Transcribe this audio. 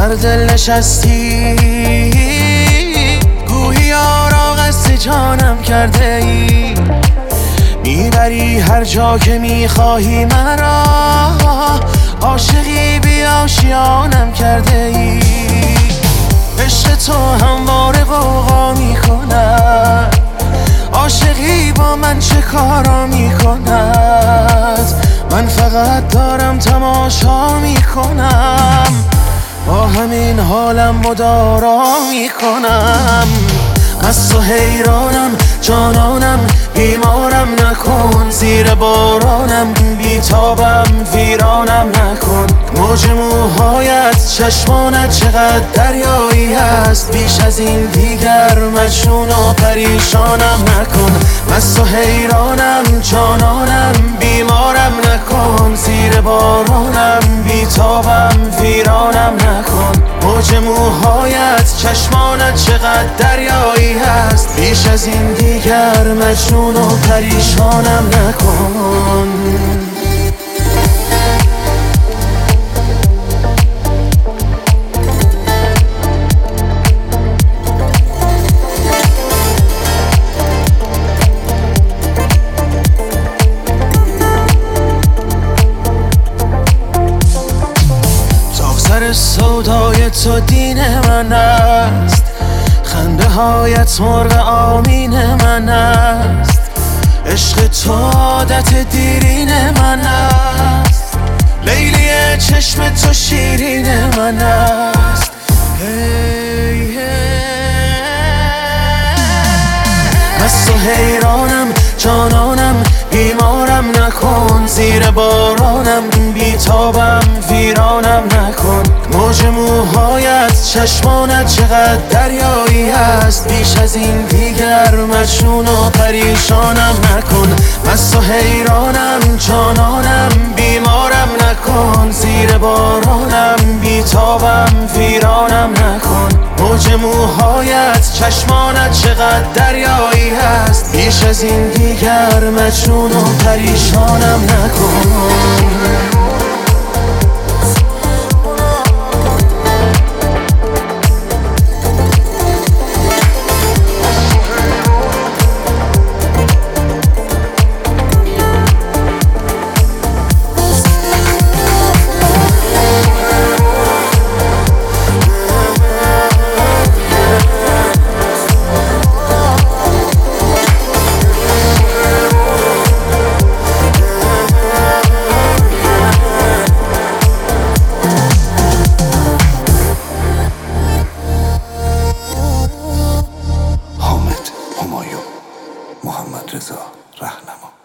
بر دل نشستی، گویی یارا قصد جانم کرده ای. میبری هر جا که میخواهی مرا، عاشقی بی آشیانم کرده ای. عشق تو همواره غوغا میکند، عاشقی با من چه کارا میکند. من فقط دارم تماشا میکنم، با همین حالم مدارا میکنم. از تو حیرانم جانانم، بیمارم نکن. زیر بارانم بیتابم ویرانم نکن. موج موهایت چشمانت چقدر دریایی هست، بیش از این دیگر مجنون و پریشانم نکن. از تو حیرانم جانانم، بیمارم نکن. زیر بارانم بیتابم ویرانم نکن. موج موهایت چشمانت چقدر دریایی هست، بیش از این دیگر مجنون و پریشانم نکن. سر سودای تو دین من است، خنده هایت مرغ آمین من است. عشق تو عادت دیرین من است، لیلی چشم تو شیرین من است. از تو حیرانم جانانم، بیمارم نکن. زیر بارانم بیتابم ویرانم نکن. موج موهایت چشمانت چقدر دریایی هست، بیش از این دیگر مجنون و پریشانم نکن. از تو حیرانم جانانم، بیمارم نکن. زیر بارانم بیتابم ویرانم نکن. موج موهایت چشمانت چقدر دریایی هست، بیش از این دیگر مجنون و پریشانم نکن. محمد رضا رهنما.